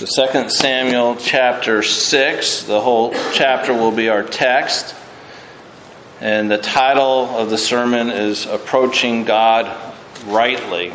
So 2 Samuel chapter 6, the whole chapter will be our text. And the title of the sermon is Approaching God Rightly.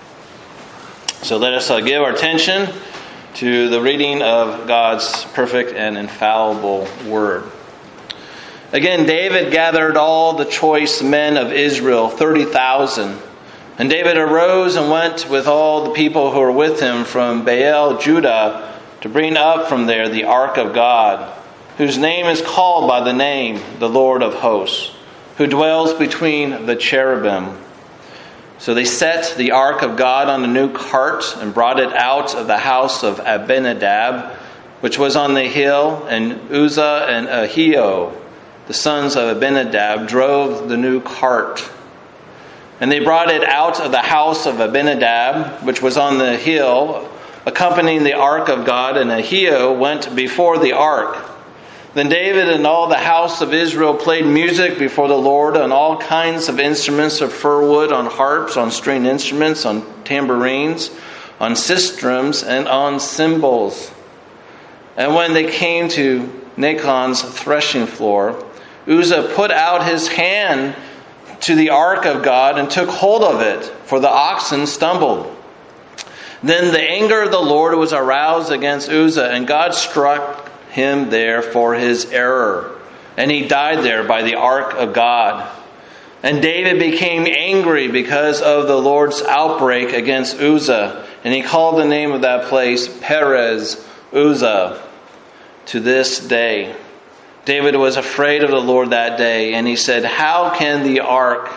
So let us give our attention to the reading of God's perfect and infallible word. Again, David gathered all the choice men of Israel, 30,000. And David arose and went with all the people who were with him from Baal, Judah, to bring up from there the ark of God, whose name is called by the name, the Lord of hosts, who dwells between the cherubim. So they set the ark of God on a new cart and brought it out of the house of Abinadab, which was on the hill, and Uzzah and Ahio, the sons of Abinadab, drove the new cart. And they brought it out of the house of Abinadab, which was on the hill, accompanying the ark of God, and Ahio went before the ark. Then David and all the house of Israel played music before the Lord on all kinds of instruments of fir wood, on harps, on stringed instruments, on tambourines, on sistrums, and on cymbals. And when they came to Nachon's threshing floor, Uzzah put out his hand to the ark of God and took hold of it, for the oxen stumbled. Then the anger of the Lord was aroused against Uzzah, and God struck him there for his error, and he died there by the ark of God. And David became angry because of the Lord's outbreak against Uzzah, and he called the name of that place Perez Uzzah to this day. David was afraid of the Lord that day, and he said, "How can the ark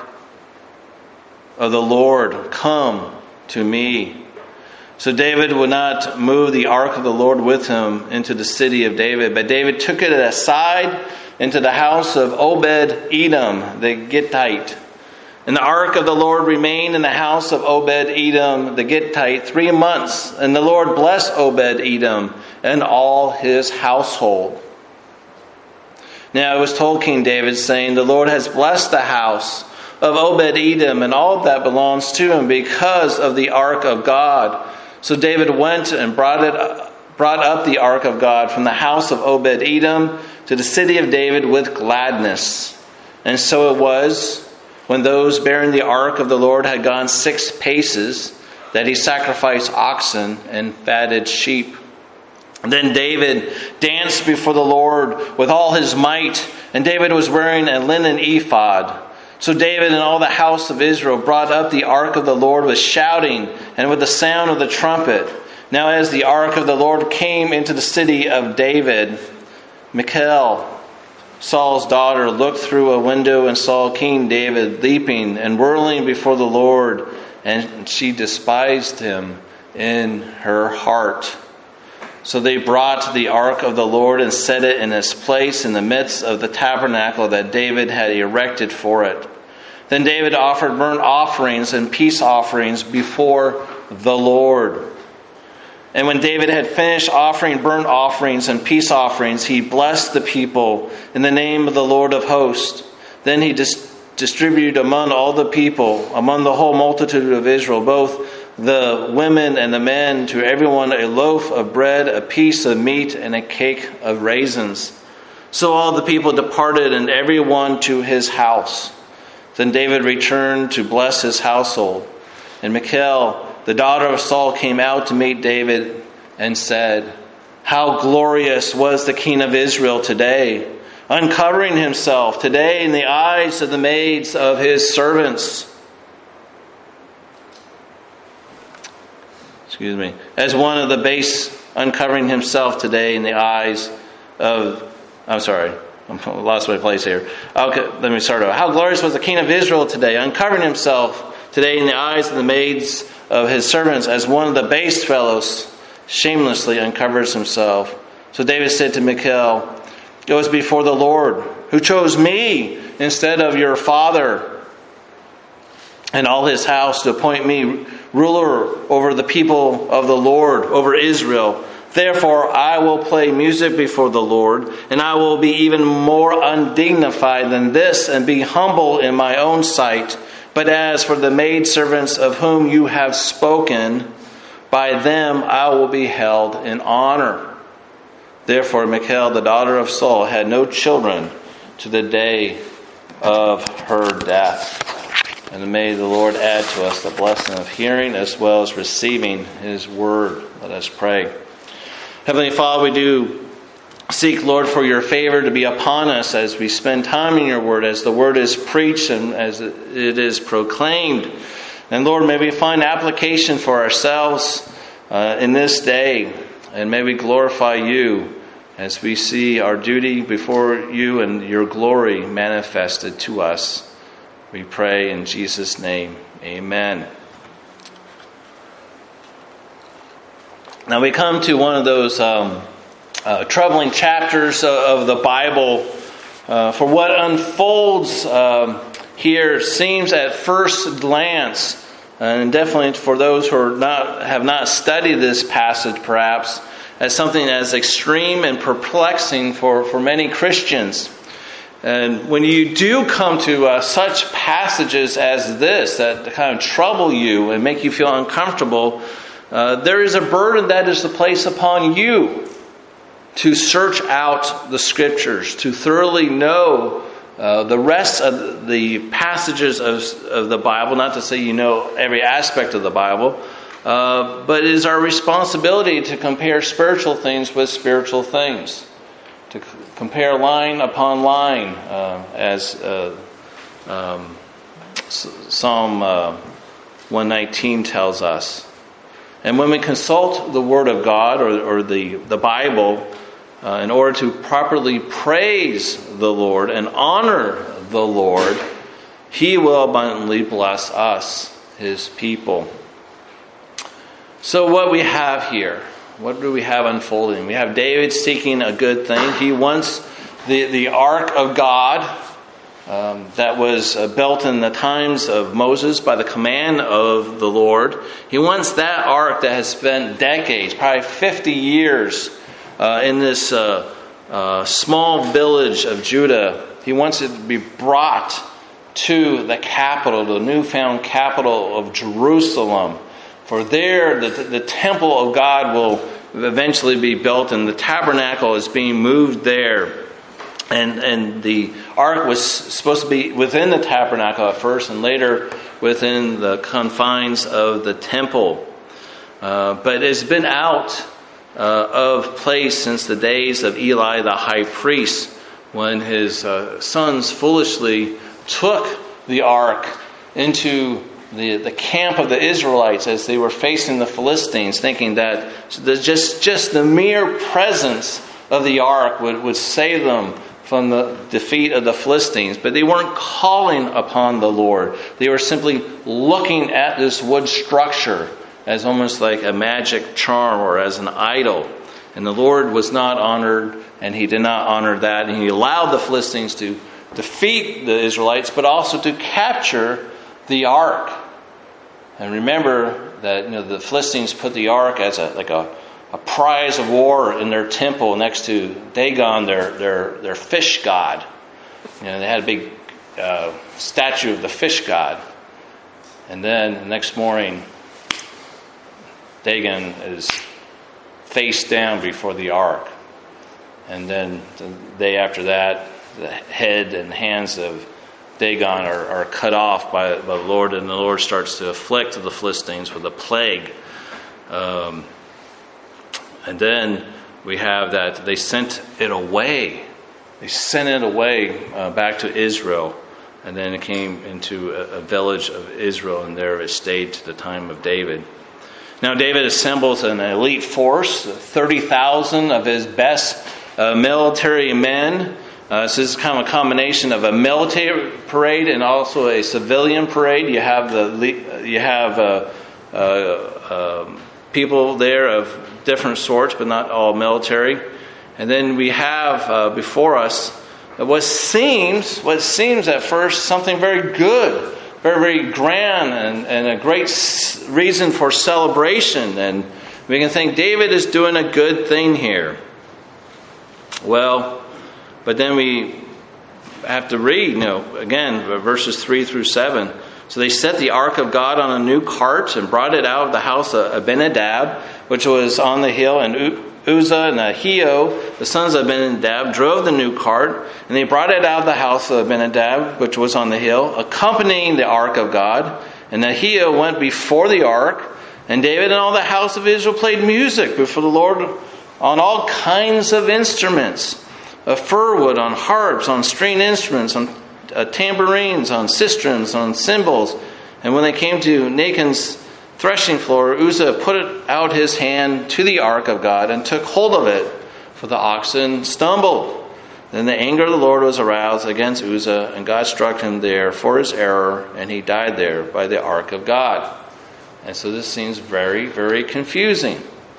of the Lord come to me?" So David would not move the ark of the Lord with him into the city of David, but David took it aside into the house of Obed-Edom, the Gittite. And the ark of the Lord remained in the house of Obed-Edom, the Gittite, 3 months. And the Lord blessed Obed-Edom and all his household. Now it was told King David, saying, "The Lord has blessed the house of Obed-Edom and all that belongs to him because of the ark of God." So David went and brought up the ark of God from the house of Obed-Edom to the city of David with gladness. And so it was, when those bearing the ark of the Lord had gone 6 paces, that he sacrificed oxen and fatted sheep. Then David danced before the Lord with all his might, and David was wearing a linen ephod. So David and all the house of Israel brought up the ark of the Lord with shouting and with the sound of the trumpet. Now as the ark of the Lord came into the city of David, Michal, Saul's daughter, looked through a window and saw King David leaping and whirling before the Lord, and she despised him in her heart. So they brought the ark of the Lord and set it in its place in the midst of the tabernacle that David had erected for it. Then David offered burnt offerings and peace offerings before the Lord. And when David had finished offering burnt offerings and peace offerings, he blessed the people in the name of the Lord of hosts. Then he distributed among all the people, among the whole multitude of Israel, both the women and the men, to everyone a loaf of bread, a piece of meat, and a cake of raisins. So all the people departed, and every one to his house. Then David returned to bless his household. And Michal, the daughter of Saul, came out to meet David and said, "How glorious was the king of Israel today, uncovering himself today in the eyes of the maids of his servants." As one of the base uncovering himself today in the eyes of... I lost my place here. Okay, let me start over. How glorious was the king of Israel today, uncovering himself today in the eyes of the maids of his servants, as one of the base fellows shamelessly uncovers himself. So David said to Michal, "It was before the Lord, who chose me instead of your father and all his house to appoint me ruler over the people of the Lord, over Israel. Therefore I will play music before the Lord, and I will be even more undignified than this, and be humble in my own sight. But as for the maidservants of whom you have spoken, By them I will be held in honor. Therefore Michal, the daughter of Saul, had no children to the day of her death. And may the Lord add to us the blessing of hearing as well as receiving His word. Let us pray. Heavenly Father, we do seek, Lord, for your favor to be upon us as we spend time in your word, as the word is preached and as it is proclaimed. And Lord, may we find application for ourselves in this day. And may we glorify you as we see our duty before you and your glory manifested to us. We pray in Jesus' name. Amen. Now we come to one of those troubling chapters of the Bible. For what unfolds here seems at first glance, and definitely for those who have not studied this passage perhaps, as something as extreme and perplexing for many Christians. And when you do come to such passages as this that kind of trouble you and make you feel uncomfortable, there is a burden that is placed upon you to search out the Scriptures, to thoroughly know the rest of the passages of the Bible. Not to say you know every aspect of the Bible, but it is our responsibility to compare spiritual things with spiritual things. To compare line upon line, as Psalm 119 tells us. And when we consult the Word of God or the Bible, in order to properly praise the Lord and honor the Lord, He will abundantly bless us, His people. So what we have here, what do we have unfolding? We have David seeking a good thing. He wants the Ark of God that was built in the times of Moses by the command of the Lord. He wants that Ark that has spent decades, probably 50 years, in this small village of Judah. He wants it to be brought to the capital, the newfound capital of Jerusalem. For there, the temple of God will eventually be built, and the tabernacle is being moved there. And the ark was supposed to be within the tabernacle at first, and later within the confines of the temple. But it's been out of place since the days of Eli the high priest, when his sons foolishly took the ark into the camp of the Israelites as they were facing the Philistines, thinking that just the mere presence of the ark would save them from the defeat of the Philistines. But they weren't calling upon the Lord. They were simply looking at this wood structure as almost like a magic charm or as an idol. And the Lord was not honored, and He did not honor that. And He allowed the Philistines to defeat the Israelites, but also to capture the ark. And remember that the Philistines put the ark as a prize of war in their temple next to Dagon, their fish god. They had a big statue of the fish god. And then the next morning, Dagon is face down before the ark. And then the day after that, the head and hands of Dagon are cut off by the Lord, and the Lord starts to afflict the Philistines with a plague. And then we have that they sent it away. They sent it away back to Israel. And then it came into a village of Israel, and there it stayed to the time of David. Now David assembles an elite force, 30,000 of his best military men. So this is kind of a combination of a military parade and also a civilian parade. You have people there of different sorts, but not all military. And then we have before us what seems at first something very good, very, very grand, and a great reason for celebration. And we can think David is doing a good thing here. Well, but then we have to read, again, verses 3 through 7. So they set the ark of God on a new cart and brought it out of the house of Abinadab, which was on the hill, and Uzzah and Ahio, the sons of Abinadab, drove the new cart, and they brought it out of the house of Abinadab, which was on the hill, accompanying the ark of God. And Ahio went before the ark, and David and all the house of Israel played music before the Lord on all kinds of instruments, of fir wood, on harps, on stringed instruments, on tambourines, on sistrums, on cymbals. And when they came to Nachon's threshing floor, Uzzah put out his hand to the ark of God and took hold of it, for the oxen stumbled. Then the anger of the Lord was aroused against Uzzah, and God struck him there for his error, and he died there by the ark of God. And so this seems very, very confusing.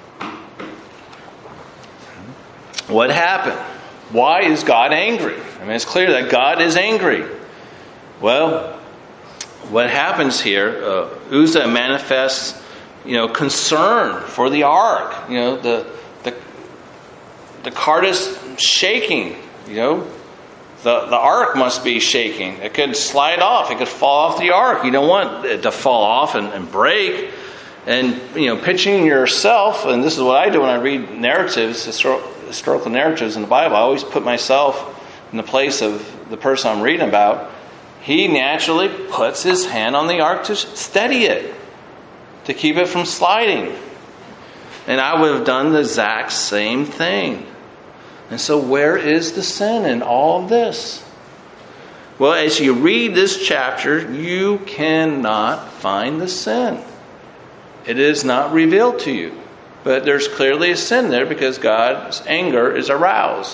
What happened? Why is God angry? I mean, it's clear that God is angry. Well, what happens here, Uzzah manifests, concern for the ark. The cart is shaking. The ark must be shaking. It could slide off. It could fall off the ark. You don't want it to fall off and break. And, picturing yourself, and this is what I do when I read narratives, historical narratives in the Bible, I always put myself in the place of the person I'm reading about. He naturally puts his hand on the ark to steady it, to keep it from sliding. And I would have done the exact same thing. And so where is the sin in all of this? Well, as you read this chapter, you cannot find the sin. It is not revealed to you. But there's clearly a sin there because God's anger is aroused.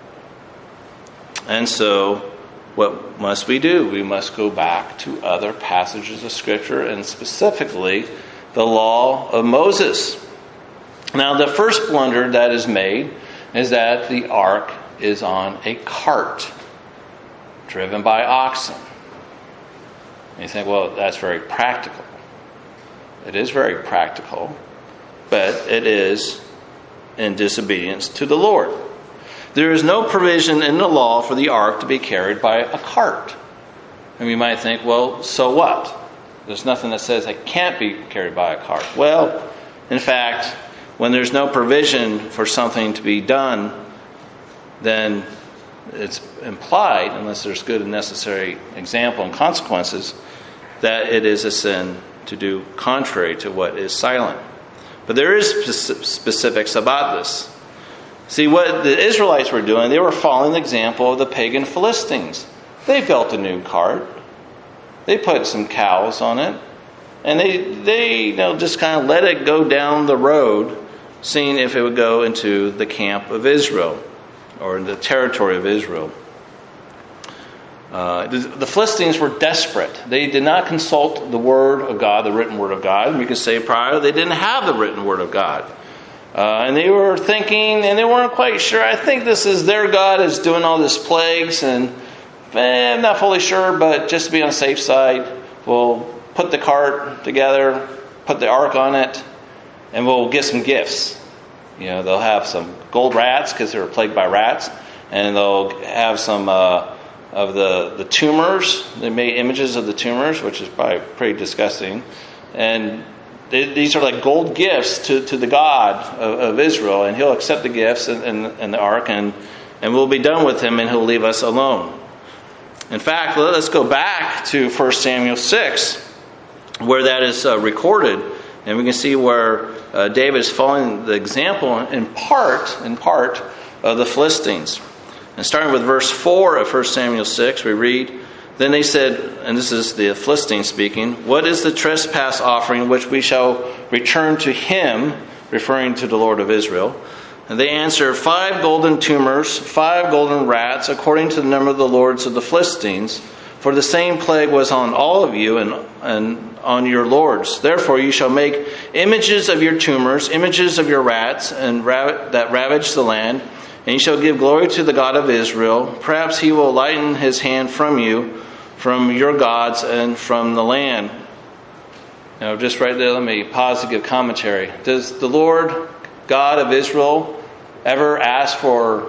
And so, what must we do? We must go back to other passages of Scripture, and specifically the law of Moses. Now, the first blunder that is made is that the ark is on a cart driven by oxen. And you think, well, that's very practical. It is very practical, but it is in disobedience to the Lord. There is no provision in the law for the ark to be carried by a cart. And we might think, well, so what? There's nothing that says it can't be carried by a cart. Well, in fact, when there's no provision for something to be done, then it's implied, unless there's good and necessary example and consequences, that it is a sin to do contrary to what is silent. But there is specifics about this. See, what the Israelites were doing, they were following the example of the pagan Philistines. They built a new cart. They put some cows on it. And they just kind of let it go down the road, seeing if it would go into the camp of Israel or the territory of Israel. The Philistines were desperate. They did not consult the Word of God, the written Word of God. We could say prior, they didn't have the written Word of God. And they were thinking, and they weren't quite sure. I think this is their God is doing all these plagues, and I'm not fully sure, but just to be on the safe side, we'll put the cart together, put the ark on it, and we'll get some gifts. They'll have some gold rats because they were plagued by rats, and they'll have some of the tumors. They made images of the tumors, which is probably pretty disgusting. And these are like gold gifts to the God of Israel, and he'll accept the gifts and the ark, and we'll be done with him, and he'll leave us alone. In fact, let's go back to 1 Samuel 6, where that is recorded, and we can see where David is following the example in part of the Philistines. And starting with verse 4 of 1 Samuel 6, we read, "Then they said," and this is the Philistines speaking, "What is the trespass offering which we shall return to him?" Referring to the Lord of Israel. And they answered, 5 golden tumors, 5 golden rats, according to the number of the lords of the Philistines. For the same plague was on all of you and on your lords. Therefore you shall make images of your tumors, images of your rats, and that ravage the land. And you shall give glory to the God of Israel. Perhaps he will lighten his hand from you, from your gods, and from the land. Now, just right there, let me pause to give commentary. Does the Lord God of Israel ever ask for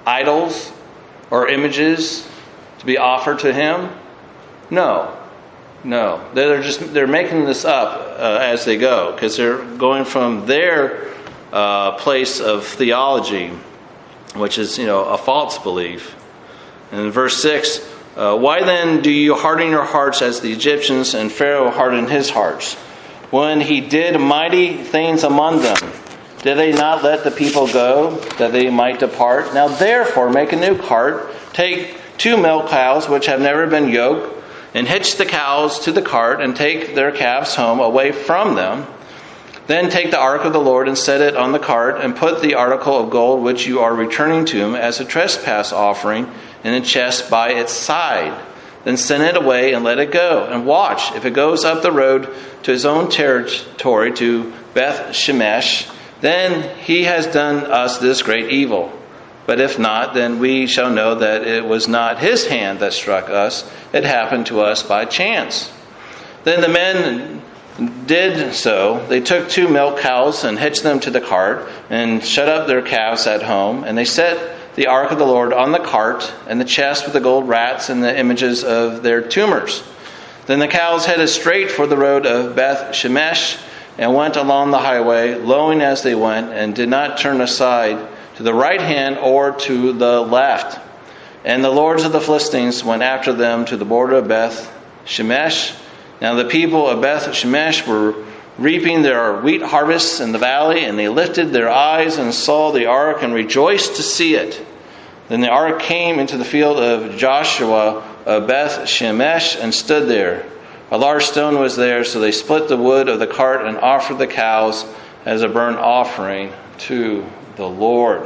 idols or images to be offered to him? No. No, they're making this up as they go, because they're going from their place of theology, which is a false belief. And in verse 6, why then do you harden your hearts as the Egyptians, and Pharaoh hardened his hearts? When he did mighty things among them, did they not let the people go, that they might depart? Now therefore make a new cart, take 2 male cows which have never been yoked, and hitch the cows to the cart, and take their calves home away from them. Then take the ark of the Lord and set it on the cart, and put the article of gold which you are returning to him as a trespass offering in a chest by its side. Then send it away and let it go. And watch, if it goes up the road to his own territory, to Beth Shemesh, then he has done us this great evil. But if not, then we shall know that it was not his hand that struck us. It happened to us by chance. Then the men did so. They took 2 milk cows and hitched them to the cart and shut up their calves at home. And they set the ark of the Lord on the cart and the chest with the gold rats and the images of their tumors. Then the cows headed straight for the road of Beth Shemesh and went along the highway, lowing as they went, and did not turn aside to the right hand or to the left. And the lords of the Philistines went after them to the border of Beth Shemesh. Now the people of Beth Shemesh were reaping their wheat harvests in the valley, and they lifted their eyes and saw the ark and rejoiced to see it. Then the ark came into the field of Joshua of Beth Shemesh and stood there. A large stone was there, so they split the wood of the cart and offered the cows as a burnt offering to the Lord.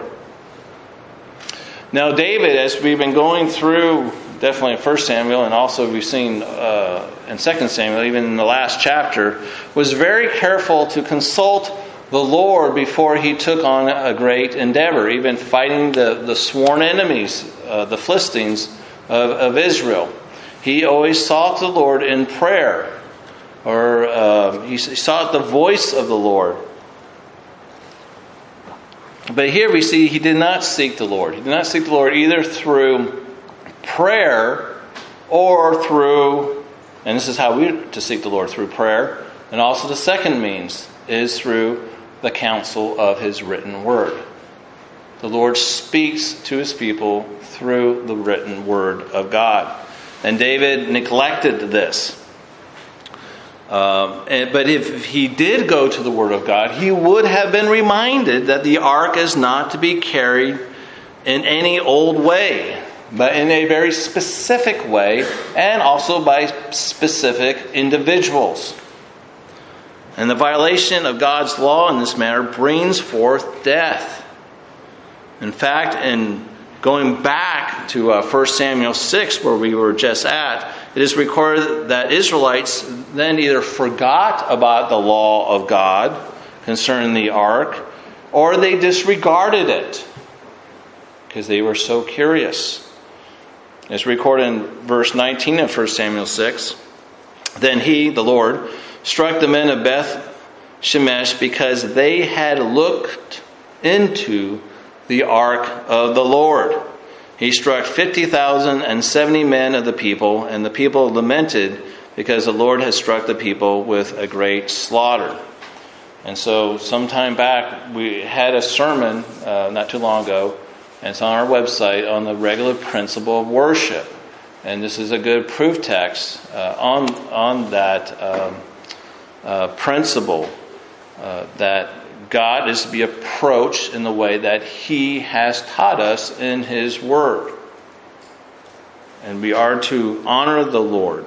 Now David, as we've been going through, definitely in 1 Samuel, and also we've seen in 2 Samuel, even in the last chapter, was very careful to consult the Lord before he took on a great endeavor, even fighting the sworn enemies, the Philistines of Israel. He always sought the Lord in prayer, or he sought the voice of the Lord. But here we see he did not seek the Lord. He did not seek the Lord either through prayer or through, and this is how we are to seek the Lord, through prayer. And also the second means is through the counsel of his written word. The Lord speaks to his people through the written word of God. And David neglected this. But if he did go to the Word of God, he would have been reminded that the ark is not to be carried in any old way, but in a very specific way, and also by specific individuals. And the violation of God's law in this matter brings forth death. In fact, in going back to 1 Samuel 6, where we were just at, it is recorded that Israelites then either forgot about the law of God concerning the ark, or they disregarded it because they were so curious. It's recorded in verse 19 of 1 Samuel 6. Then he, the Lord, struck the men of Beth Shemesh because they had looked into the ark of the Lord. He struck 50,070 men of the people, and the people lamented because the Lord had struck the people with a great slaughter. And so sometime back we had a sermon not too long ago, and it's on our website, on the regular principle of worship. And this is a good proof text on that principle that God is to be approached in the way that He has taught us in His Word. And we are to honor the Lord.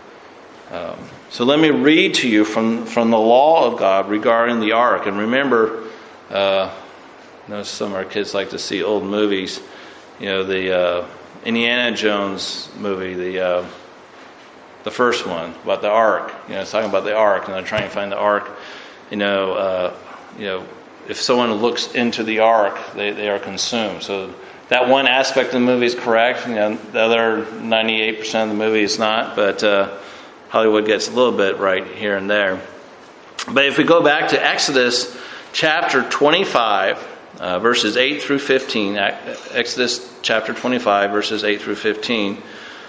So let me read to you from the law of God regarding the ark. And remember, I know some of our kids like to see old movies. You know, the Indiana Jones movie, the first one, about the ark. You know, it's talking about the ark, and they're trying to find the ark. You know, if someone looks into the ark, they are consumed. So that one aspect of the movie is correct. You know, the other 98% of the movie is not. But Hollywood gets a little bit right here and there. But if we go back to Exodus chapter 25, verses 8 through 15, Exodus chapter 25, verses 8 through 15,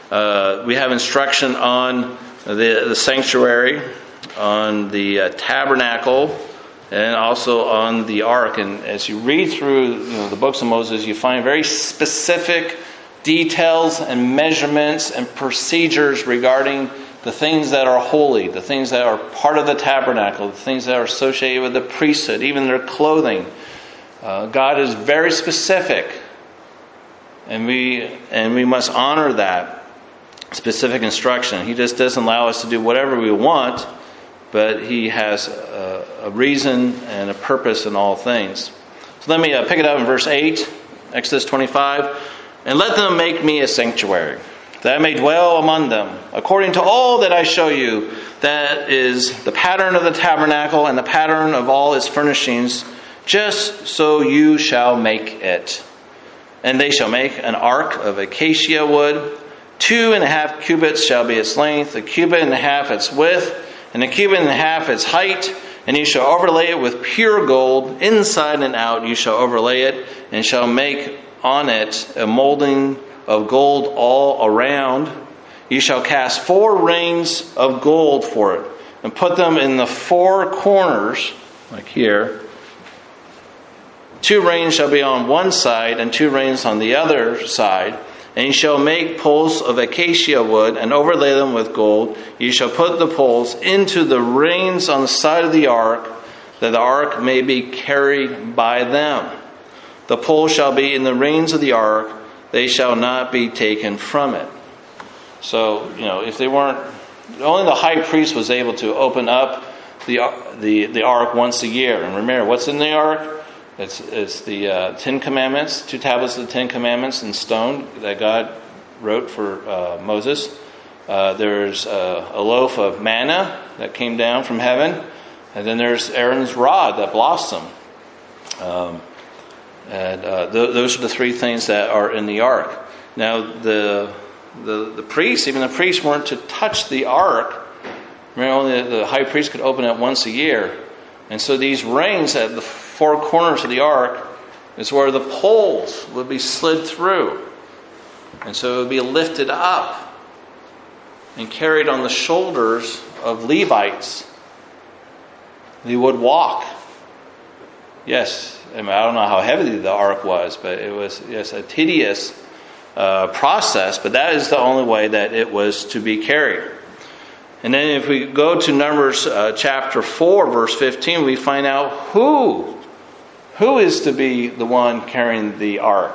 We have instruction on the sanctuary, on the tabernacle, and also on the ark. And as you read through the books of Moses, you find very specific details and measurements and procedures regarding the things that are holy, the things that are part of the tabernacle, the things that are associated with the priesthood, even their clothing. God is very specific, and we must honor that specific instruction. He just doesn't allow us to do whatever we want, but He has a reason and a purpose in all things. So let me pick it up in verse 8, Exodus 25. And let them make me a sanctuary, that I may dwell among them, according to all that I show you. That is the pattern of the tabernacle and the pattern of all its furnishings, just so you shall make it. And they shall make an ark of acacia wood. 2.5 cubits shall be its length, 1.5 cubits its width, and 1.5 cubits its height. And you shall overlay it with pure gold, inside and out you shall overlay it, and shall make on it a molding of gold all around. You shall cast 4 rings of gold for it, and put them in the 4 corners, like here. 2 rings shall be on one side, and 2 rings on the other side. And you shall make poles of acacia wood, and overlay them with gold. You shall put the poles into the rings on the side of the ark, that the ark may be carried by them. The poles shall be in the rings of the ark, they shall not be taken from it. So, if they weren't, only the high priest was able to open up the ark once a year. And remember, what's in the ark? It's the 10 Commandments, 2 tablets of the 10 Commandments in stone that God wrote for Moses. There's a loaf of manna that came down from heaven. And then there's Aaron's rod that blossomed. Those are the 3 things that are in the ark. Now, the priests, even the priests, weren't to touch the ark. Remember, only the high priest could open it once a year. And so these rings at the 4 corners of the ark is where the poles would be slid through. And so it would be lifted up and carried on the shoulders of Levites. They would walk. Yes, I don't know how heavy the ark was, but it was a tedious process, but that is the only way that it was to be carried. And then if we go to Numbers chapter 4, verse 15, we find out who is to be the one carrying the ark.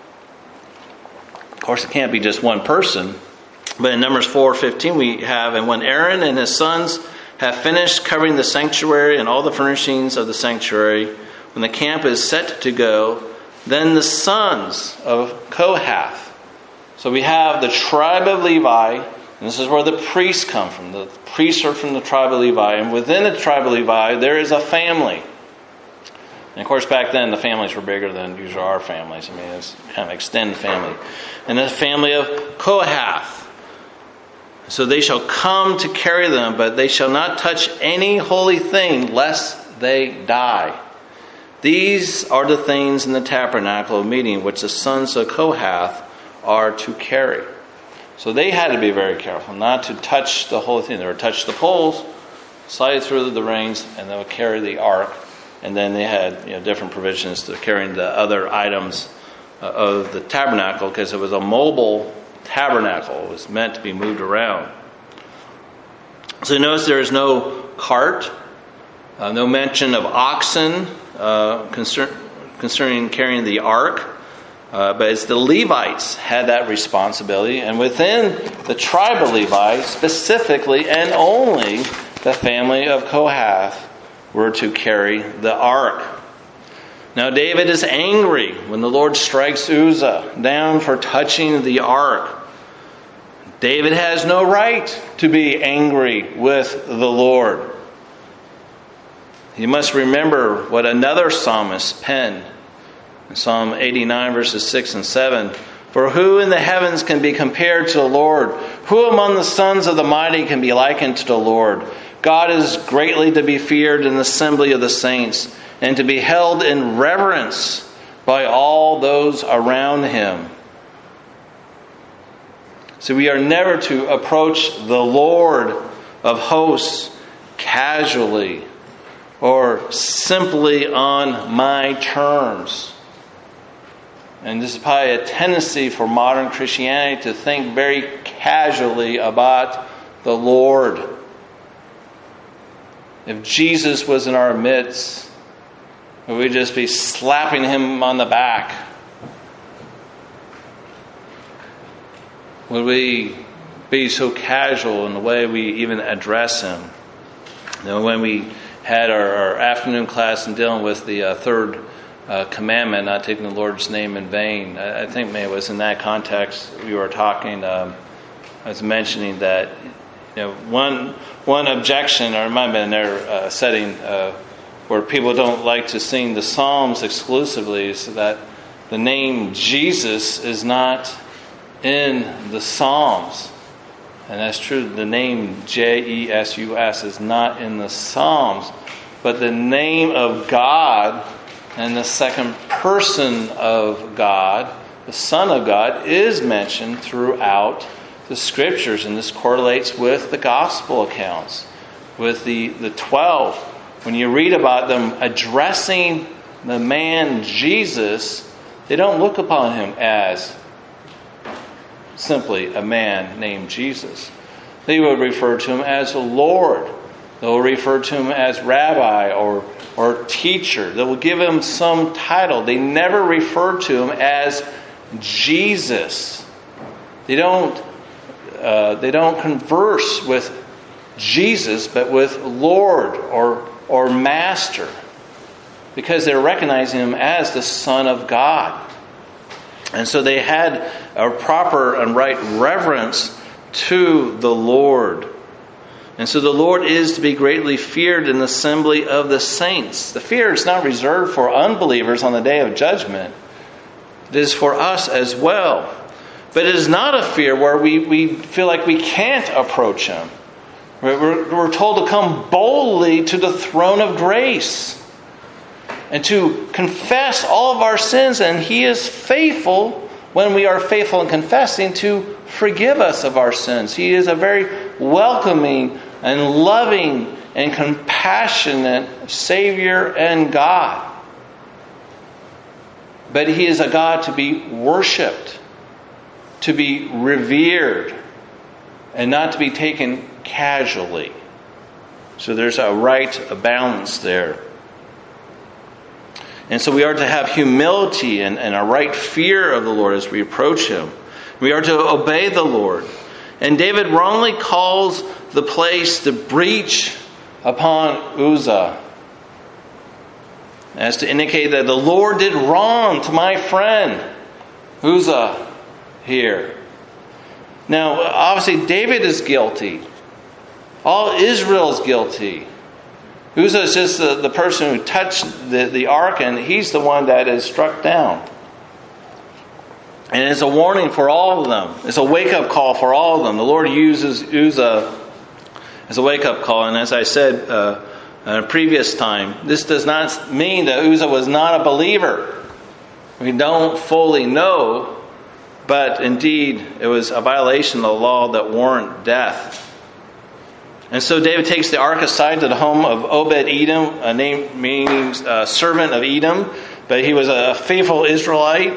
Of course, it can't be just one person, but in Numbers 4:15 we have, and when Aaron and his sons have finished covering the sanctuary and all the furnishings of the sanctuary, when the camp is set to go, then the sons of Kohath. So we have the tribe of Levi, and this is where the priests come from. The priests are from the tribe of Levi, and within the tribe of Levi, there is a family. And of course, back then, the families were bigger than usually our families. I mean, it's kind of extended family. And the family of Kohath. So they shall come to carry them, but they shall not touch any holy thing, lest they die. These are the things in the tabernacle of meeting which the sons of Kohath are to carry. So they had to be very careful not to touch the holy thing. They would touch the poles, slide through the rings, and they would carry the ark. And then they had different provisions to carrying the other items of the tabernacle, because it was a mobile tabernacle. It was meant to be moved around. So notice there is no cart, no mention of oxen concerning carrying the ark. But it's the Levites had that responsibility. And within the tribe of Levi, specifically and only the family of Kohath were to carry the ark. Now David is angry when the Lord strikes Uzzah down for touching the ark. David has no right to be angry with the Lord. You must remember what another psalmist penned in Psalm 89 verses 6 and 7. For who in the heavens can be compared to the Lord? Who among the sons of the mighty can be likened to the Lord? God is greatly to be feared in the assembly of the saints, and to be held in reverence by all those around him. So we are never to approach the Lord of hosts casually or simply on my terms. And this is probably a tendency for modern Christianity to think very casually about the Lord. If Jesus was in our midst, would we just be slapping him on the back? Would we be so casual in the way we even address him? You know, when we had our afternoon class and dealing with the third commandment, not taking the Lord's name in vain, I think maybe it was in that context we were talking. I was mentioning that one objection, or it might have been in their setting, where people don't like to sing the Psalms exclusively, is that the name Jesus is not in the Psalms. And that's true. The name Jesus is not in the Psalms. But the name of God and the second person of God, the Son of God, is mentioned throughout the Scriptures. And this correlates with the Gospel accounts, with the 12. When you read about them addressing the man Jesus, they don't look upon him as simply a man named Jesus. They would refer to him as Lord. They will refer to him as Rabbi or teacher. They will give him some title. They never refer to him as Jesus. They don't converse with Jesus, but with Lord or Master, because they're recognizing him as the Son of God. And so they had a proper and right reverence to the Lord. And so the Lord is to be greatly feared in the assembly of the saints. The fear is not reserved for unbelievers on the day of judgment. It is for us as well. But it is not a fear where we feel like we can't approach him. We're told to come boldly to the throne of grace and to confess all of our sins, and he is faithful when we are faithful in confessing to forgive us of our sins. He is a very welcoming and loving and compassionate Savior and God. But he is a God to be worshipped, to be revered, and not to be taken casually. So there's a balance there. And so we are to have humility and a right fear of the Lord as we approach him. We are to obey the Lord. And David wrongly calls the place the breach upon Uzzah, as to indicate that the Lord did wrong to my friend Uzzah here. Now, obviously, David is guilty. All Israel is guilty. Uzzah is just the person who touched the ark, and he's the one that is struck down. And it's a warning for all of them. It's a wake-up call for all of them. The Lord uses Uzzah as a wake-up call. And as I said a previous time, this does not mean that Uzzah was not a believer. We don't fully know, but indeed it was a violation of the law that warranted death. And so David takes the ark aside to the home of Obed-Edom, a name meaning servant of Edom, but he was a faithful Israelite.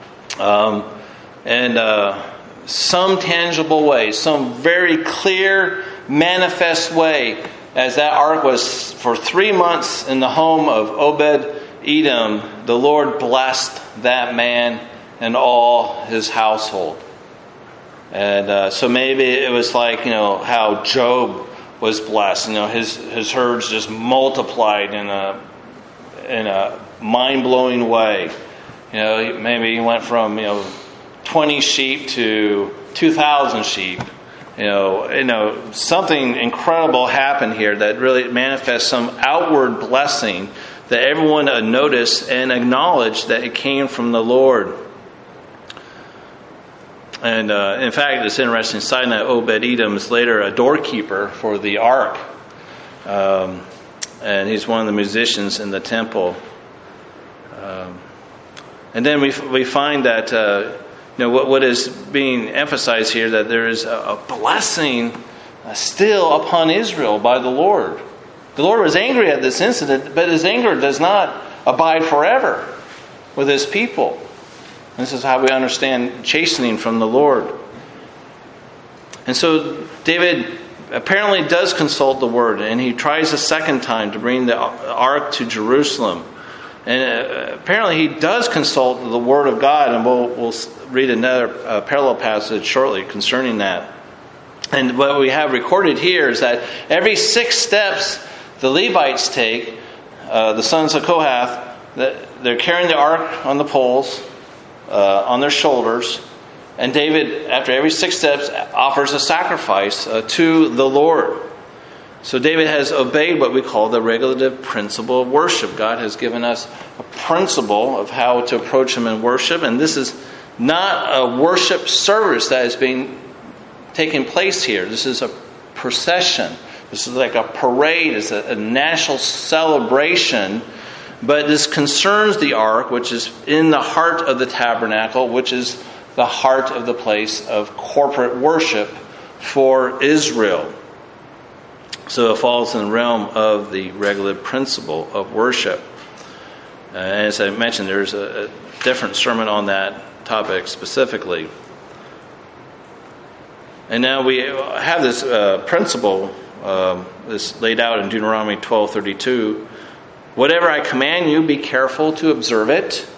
And some tangible way, some very clear, manifest way, as that ark was for 3 months in the home of Obed-Edom, the Lord blessed that man and all his household. And so maybe it was like, how Job was blessed. His herds just multiplied in a mind-blowing way. Maybe he went from 20 sheep to 2,000 sheep. Something incredible happened here that really manifests some outward blessing that everyone noticed and acknowledged that it came from the Lord. And in fact, it's interesting side note, Obed-Edom is later a doorkeeper for the ark. And he's one of the musicians in the temple. And then we find that what is being emphasized here, that there is a blessing still upon Israel by the Lord. The Lord was angry at this incident, but his anger does not abide forever with his people. This is how we understand chastening from the Lord. And so David apparently does consult the Word, and he tries a second time to bring the ark to Jerusalem. And apparently he does consult the Word of God, and we'll read another parallel passage shortly concerning that. And what we have recorded here is that every 6 steps the Levites take, the sons of Kohath, they're carrying the ark on the poles, on their shoulders, and David, after every 6 steps, offers a sacrifice to the Lord. So David has obeyed what we call the regulative principle of worship. God has given us a principle of how to approach Him in worship, and this is not a worship service that is taking place here. This is a procession. This is like a parade. It's a national celebration. But this concerns the ark, which is in the heart of the tabernacle, which is the heart of the place of corporate worship for Israel. So it falls in the realm of the regulative principle of worship. And as I mentioned, there's a different sermon on that topic specifically. And now we have this principle this laid out in Deuteronomy 12:32. Whatever I command you, be careful to observe it.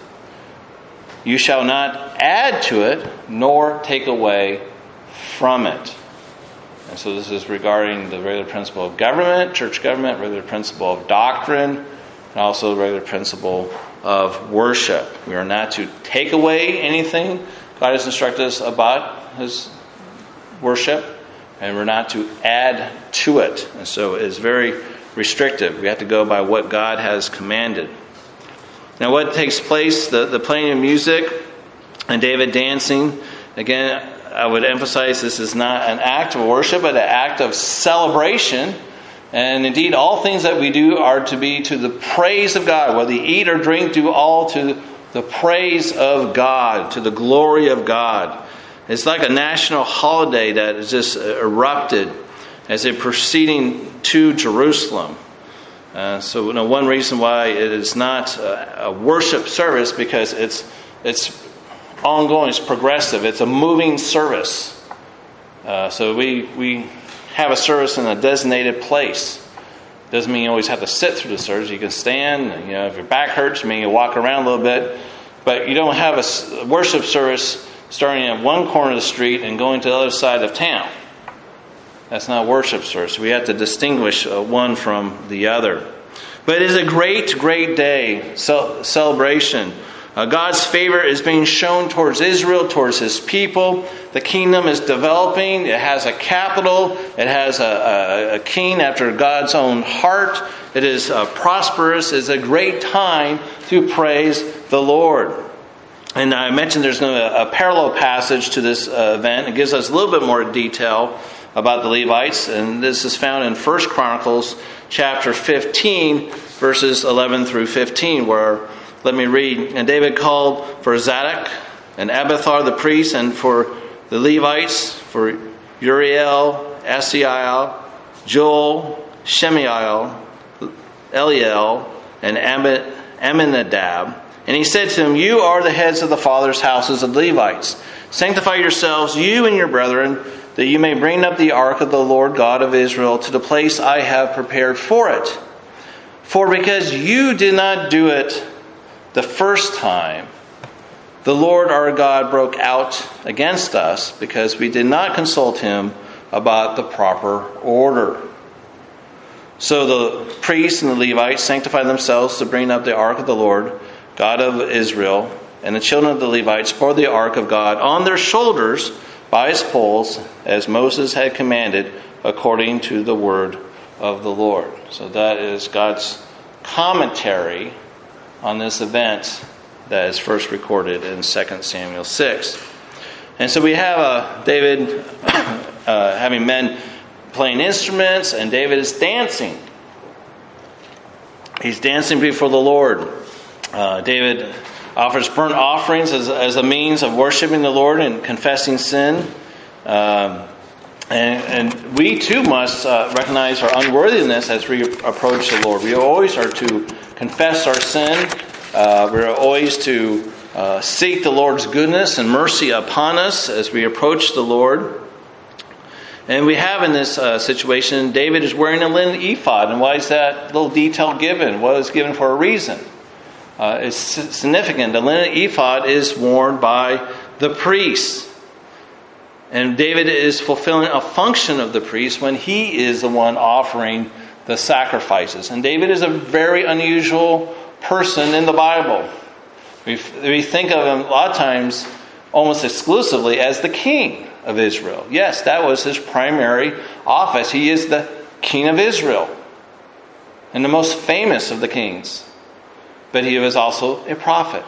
You shall not add to it, nor take away from it. And so this is regarding the regular principle of government, church government, regular principle of doctrine, and also the regular principle of worship. We are not to take away anything God has instructed us about His worship, and we're not to add to it. And so it's very restrictive. We have to go by what God has commanded. Now what takes place, the playing of music and David dancing, again, I would emphasize this is not an act of worship, but an act of celebration. And indeed, all things that we do are to be to the praise of God. Whether you eat or drink, do all to the praise of God, to the glory of God. It's like a national holiday that has just erupted as they're proceeding to Jerusalem. So one reason why it is not a worship service, because it's ongoing, it's progressive, it's a moving service. So we have a service in a designated place. Doesn't mean you always have to sit through the service. You can stand. If your back hurts, you walk around a little bit. But you don't have a worship service starting at one corner of the street and going to the other side of town. That's not worship service. We have to distinguish one from the other. But it is a great, great day, celebration. God's favor is being shown towards Israel, towards His people. The kingdom is developing. It has a capital. It has a king after God's own heart. It is prosperous. It's a great time to praise the Lord. And I mentioned there's a parallel passage to this event. It gives us a little bit more detail about the Levites, and this is found in 1 Chronicles chapter 15, verses 11 through 15, where, let me read, and David called for Zadok and Abiathar the priests, and for the Levites, for Uriel, Asiel, Joel, Shemiel, Eliel, and Amminadab. And he said to them, you are the heads of the fathers' houses of the Levites. Sanctify yourselves, you and your brethren, that you may bring up the ark of the Lord God of Israel to the place I have prepared for it. For because you did not do it the first time, the Lord our God broke out against us, because we did not consult Him about the proper order. So the priests and the Levites sanctified themselves to bring up the ark of the Lord God of Israel, and the children of the Levites bore the ark of God on their shoulders by its poles, as Moses had commanded, according to the word of the Lord. So that is God's commentary on this event that is first recorded in 2 Samuel 6. And so we have David having men playing instruments, and David is dancing. He's dancing before the Lord. David offers burnt offerings as a means of worshiping the Lord and confessing sin. And we too must recognize our unworthiness as we approach the Lord. We always are to confess our sin. We're always to seek the Lord's goodness and mercy upon us as we approach the Lord. And we have in this situation, David is wearing a linen ephod. And why is that little detail given? Well, it's given for a reason. It's significant. The linen ephod is worn by the priest. And David is fulfilling a function of the priest when he is the one offering the sacrifices. And David is a very unusual person in the Bible. We think of him a lot of times almost exclusively as the king of Israel. Yes, that was his primary office. He is the king of Israel and the most famous of the kings. But he was also a prophet.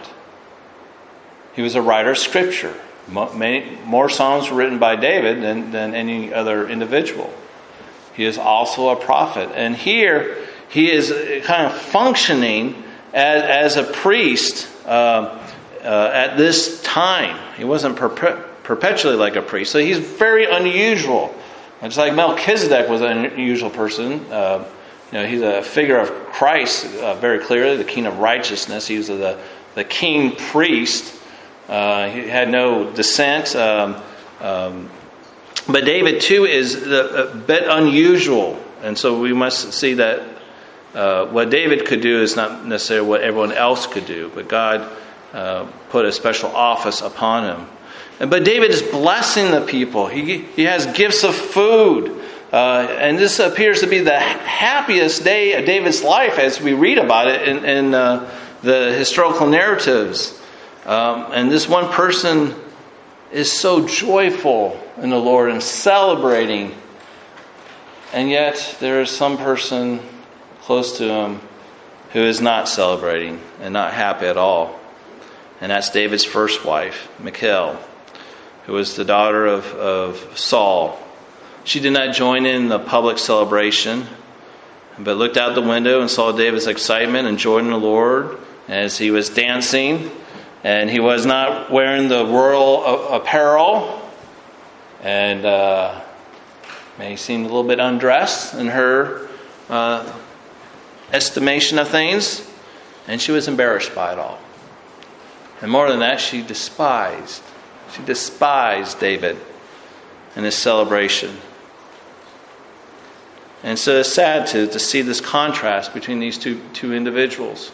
He was a writer of scripture. Many more psalms were written by David than any other individual. He is also a prophet. And here he is kind of functioning as a priest at this time. He wasn't perpetually like a priest. So he's very unusual. It's like Melchizedek was an unusual person. He's a figure of Christ very clearly, the king of righteousness. He was the king priest. He had no descent. But David, too, is a bit unusual. And so we must see that what David could do is not necessarily what everyone else could do. But God put a special office upon him. But David is blessing the people. He has gifts of food. And this appears to be the happiest day of David's life as we read about it in the historical narratives. And this one person is so joyful in the Lord and celebrating. And yet there is some person close to him who is not celebrating and not happy at all. And that's David's first wife, Michal, who was the daughter of Saul. She did not join in the public celebration, but looked out the window and saw David's excitement and joy in the Lord as he was dancing. And he was not wearing the royal apparel. And he seemed a little bit undressed in her estimation of things. And she was embarrassed by it all. And more than that, she despised David and his celebration. And so it's sad to see this contrast between these two individuals.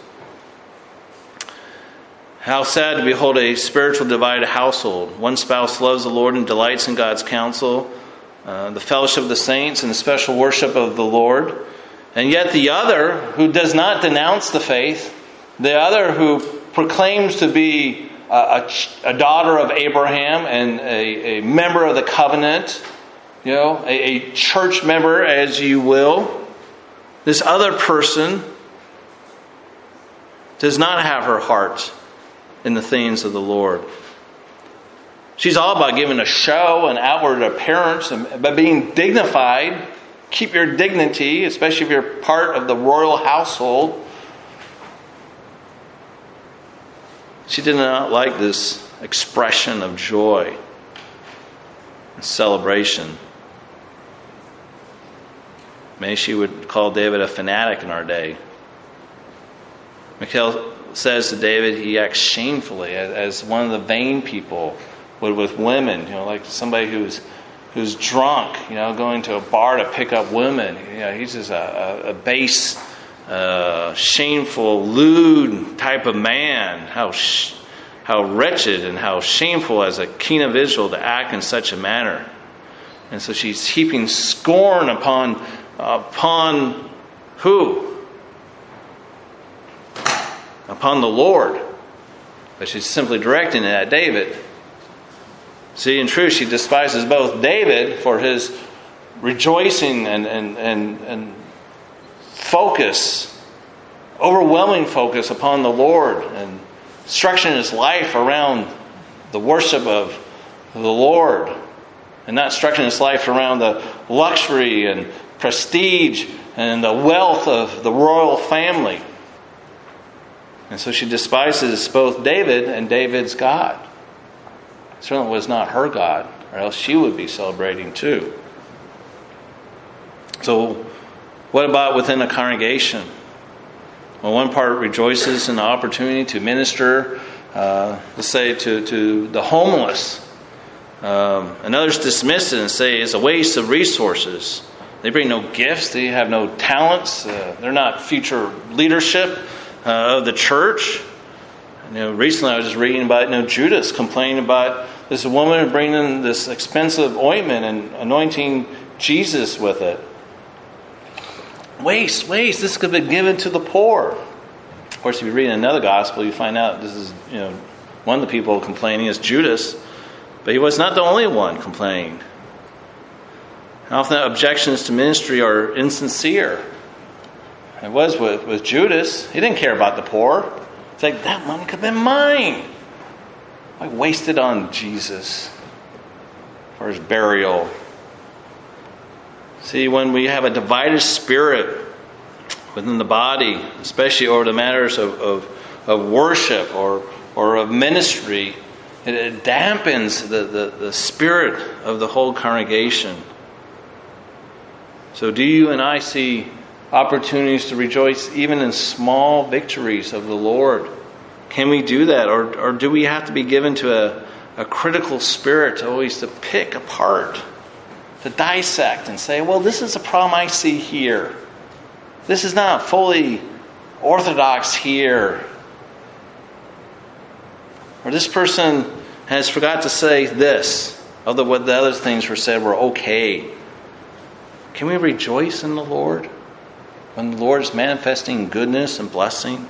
How sad to behold a spiritual divided household. One spouse loves the Lord and delights in God's counsel, the fellowship of the saints and the special worship of the Lord. And yet the other, who does not denounce the faith, the other who proclaims to be a daughter of Abraham and a member of the covenant, a church member, as you will, this other person does not have her heart in the things of the Lord. She's all about giving a show, an outward appearance, but being dignified. Keep your dignity, especially if you're part of the royal household. She did not like this expression of joy and celebration. Maybe she would call David a fanatic in our day. Michal says to David he acts shamefully as one of the vain people would with women, like somebody who's drunk, going to a bar to pick up women. He's just a base, shameful, lewd type of man. How wretched and how shameful as a king of Israel to act in such a manner. And so she's heaping scorn upon who? Upon the Lord. But she's simply directing it at David. See, in truth, she despises both David for his rejoicing and focus, overwhelming focus upon the Lord, and structuring his life around the worship of the Lord, and not structuring his life around the luxury and prestige and the wealth of the royal family. And so she despises both David and David's God. It certainly was not her God, or else she would be celebrating too. So what about within a congregation? Well, one part rejoices in the opportunity to minister, let's say, to the homeless. And others dismiss it and say it's a waste of resources. They bring no gifts. They have no talents. They're not future leadership of the church. Recently I was just reading about Judas complaining about this woman bringing this expensive ointment and anointing Jesus with it. Waste. This could have been given to the poor. Of course, if you read another gospel, you find out this is one of the people complaining is Judas, but he was not the only one complaining. Often objections to ministry are insincere. It was with Judas. He didn't care about the poor. It's like, that money could have been mine. I wasted on Jesus for his burial. See, when we have a divided spirit within the body, especially over the matters of worship or of ministry, it dampens the spirit of the whole congregation. So do you and I see opportunities to rejoice even in small victories of the Lord? Can we do that? Or do we have to be given to a critical spirit to always to pick apart, to dissect and say, well, this is a problem I see here. This is not fully orthodox here. Or this person has forgot to say this, although what the other things were said were okay. Can we rejoice in the Lord when the Lord is manifesting goodness and blessing?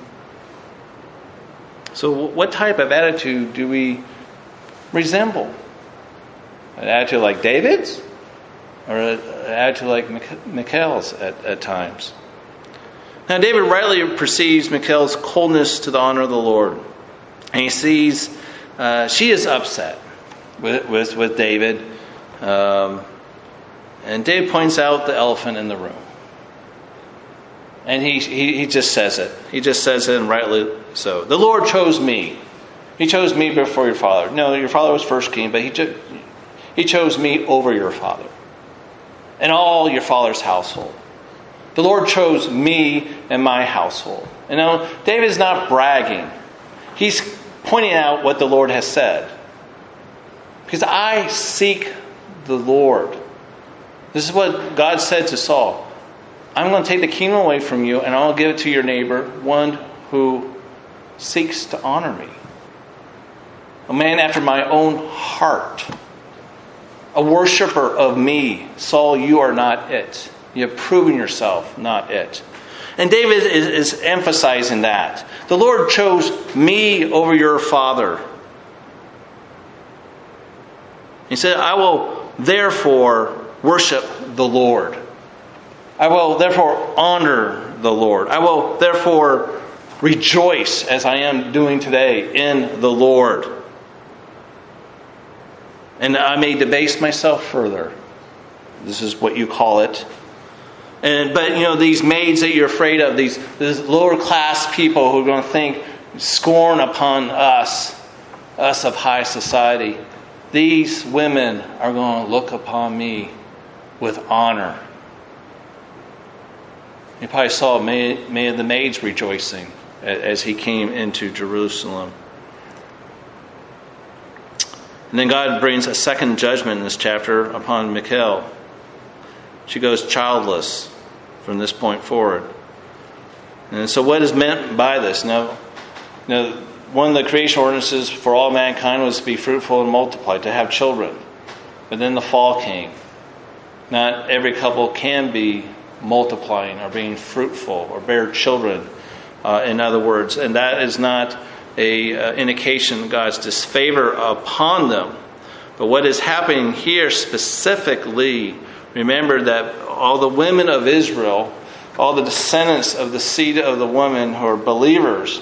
So what type of attitude do we resemble? An attitude like David's? Or an attitude like Michal's at times? Now David rightly perceives Michal's coldness to the honor of the Lord. And he sees she is upset with David. And David points out the elephant in the room. And he just says it. He just says it, and rightly so. The Lord chose me. He chose me before your father. No, your father was first king, but he chose me over your father and all your father's household. The Lord chose me and my household. David is not bragging. He's pointing out what the Lord has said. Because I seek the Lord. This is what God said to Saul. I'm going to take the kingdom away from you, and I'll give it to your neighbor, one who seeks to honor me. A man after my own heart. A worshiper of me. Saul, you are not it. You have proven yourself not it. And David is emphasizing that. The Lord chose me over your father. He said, I will therefore worship the Lord. I will therefore honor the Lord. I will therefore rejoice as I am doing today in the Lord. And I may debase myself further. This is what you call it. But these maids that you're afraid of, these lower class people who are going to think scorn upon us of high society. These women are going to look upon me with honor. You probably saw many of the maids rejoicing as he came into Jerusalem. And then God brings a second judgment in this chapter upon Michal. She goes childless from this point forward. And so what is meant by this? Now, one of the creation ordinances for all mankind was to be fruitful and multiply, to have children. But then the fall came. Not every couple can be multiplying or being fruitful or bear children, in other words. And that is not an indication of God's disfavor upon them. But what is happening here specifically, remember that all the women of Israel, all the descendants of the seed of the woman who are believers,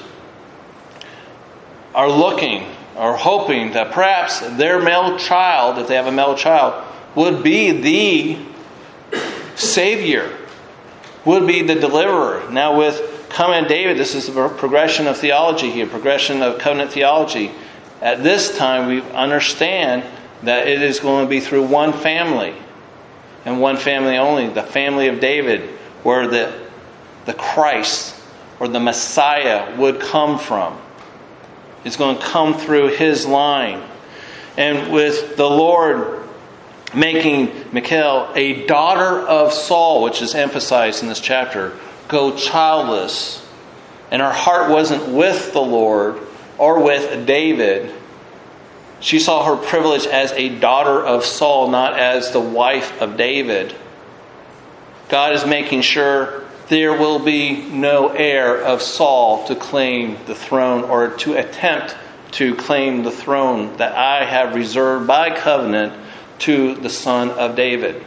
are looking or hoping that perhaps their male child, if they have a male child, would be the Savior, would be the deliverer. Now with covenant of David, this is the progression of theology here, progression of covenant theology. At this time, we understand that it is going to be through one family, and one family only, the family of David, where the Christ or the Messiah would come from. It's going to come through his line. And with the Lord making Michal a daughter of Saul, which is emphasized in this chapter, go childless. And her heart wasn't with the Lord or with David. She saw her privilege as a daughter of Saul, not as the wife of David. God is making sure there will be no heir of Saul to claim the throne or to attempt to claim the throne that I have reserved by covenant to the son of David.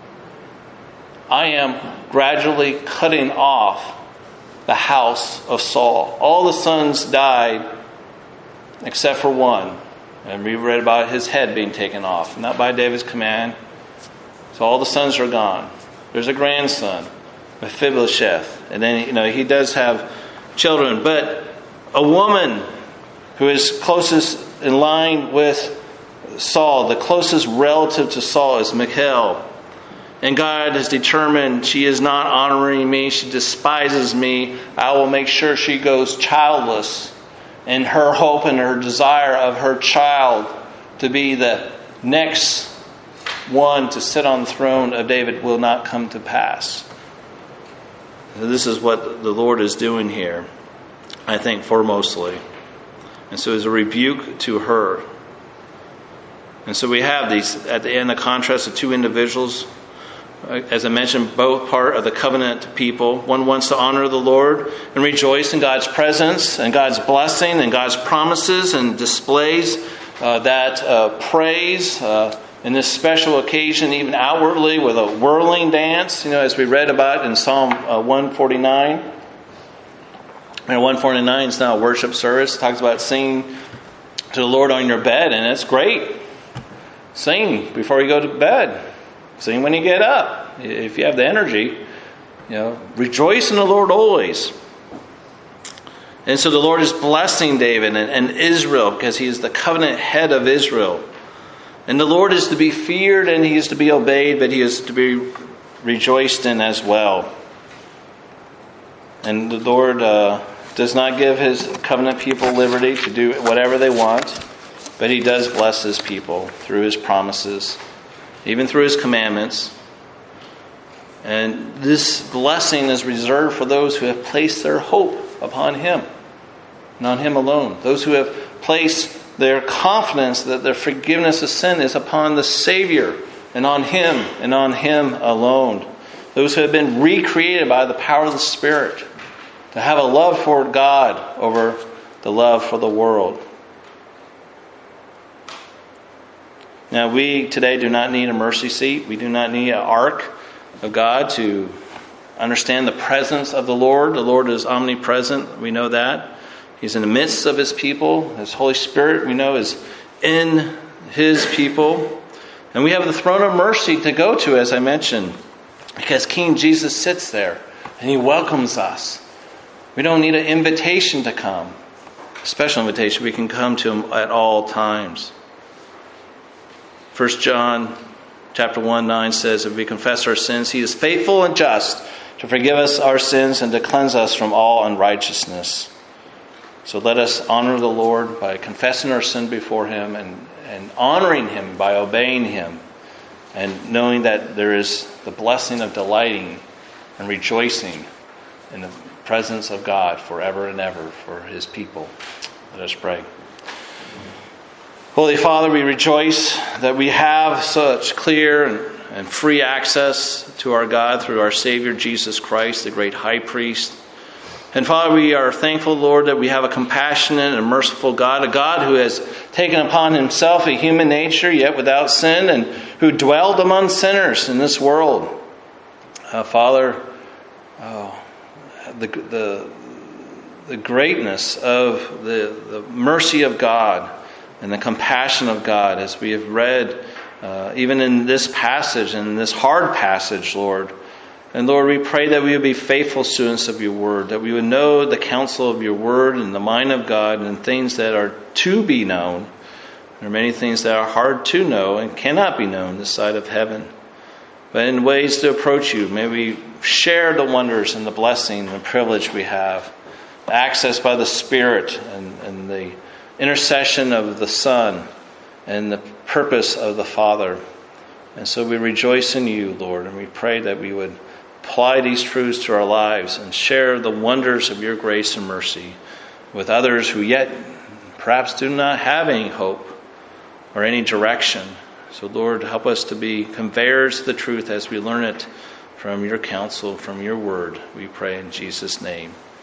I am gradually cutting off the house of Saul. All the sons died except for one. And we read about his head being taken off, not by David's command. So all the sons are gone. There's a grandson, Mephibosheth. And then, he does have children. But a woman who is closest in line with Saul, the closest relative to Saul, is Michal. And God has determined she is not honoring me. She despises me. I will make sure she goes childless. And her hope and her desire of her child to be the next one to sit on the throne of David will not come to pass. This is what the Lord is doing here, I think, foremostly. And so it's a rebuke to her. And so we have these, at the end, the contrast of two individuals. As I mentioned, both part of the covenant people. One wants to honor the Lord and rejoice in God's presence and God's blessing and God's promises, and displays that praise in this special occasion, even outwardly, with a whirling dance, as we read about in Psalm 149. And 149 is now a worship service. It talks about singing to the Lord on your bed, and it's great. Sing before you go to bed. Sing when you get up. If you have the energy, rejoice in the Lord always. And so the Lord is blessing David and Israel, because he is the covenant head of Israel. And the Lord is to be feared and he is to be obeyed, but he is to be rejoiced in as well. And the Lord does not give his covenant people liberty to do whatever they want, but he does bless his people through his promises, even through his commandments. And this blessing is reserved for those who have placed their hope upon him, and on him alone. Those who have placed their confidence that their forgiveness of sin is upon the Savior, and on him alone. Those who have been recreated by the power of the Spirit, to have a love for God over the love for the world. Now, we today do not need a mercy seat. We do not need an ark of God to understand the presence of the Lord. The Lord is omnipresent. We know that. He's in the midst of his people. His Holy Spirit, we know, is in his people. And we have the throne of mercy to go to, as I mentioned, because King Jesus sits there and he welcomes us. We don't need an invitation to come. A special invitation. We can come to him at all times. 1 John chapter 1:9 says, if we confess our sins, he is faithful and just to forgive us our sins and to cleanse us from all unrighteousness. So let us honor the Lord by confessing our sin before him and honoring him by obeying him, and knowing that there is the blessing of delighting and rejoicing in the presence of God forever and ever for his people. Let us pray. Holy Father, we rejoice that we have such clear and free access to our God through our Savior Jesus Christ, the great high priest. And Father, we are thankful, Lord, that we have a compassionate and merciful God, a God who has taken upon himself a human nature, yet without sin, and who dwelled among sinners in this world. Father, the greatness of the mercy of God and the compassion of God, as we have read, even in this passage, and in this hard passage, Lord, And Lord, we pray that we would be faithful students of your word, that we would know the counsel of your word and the mind of God and things that are to be known. There are many things that are hard to know and cannot be known this side of heaven. But in ways to approach you, may we share the wonders and the blessing and the privilege we have, access by the Spirit and the intercession of the Son and the purpose of the Father. And so we rejoice in you, Lord, and we pray that we would apply these truths to our lives and share the wonders of your grace and mercy with others who yet perhaps do not have any hope or any direction. So, Lord, help us to be conveyors of the truth as we learn it from your counsel, from your word. We pray in Jesus' name.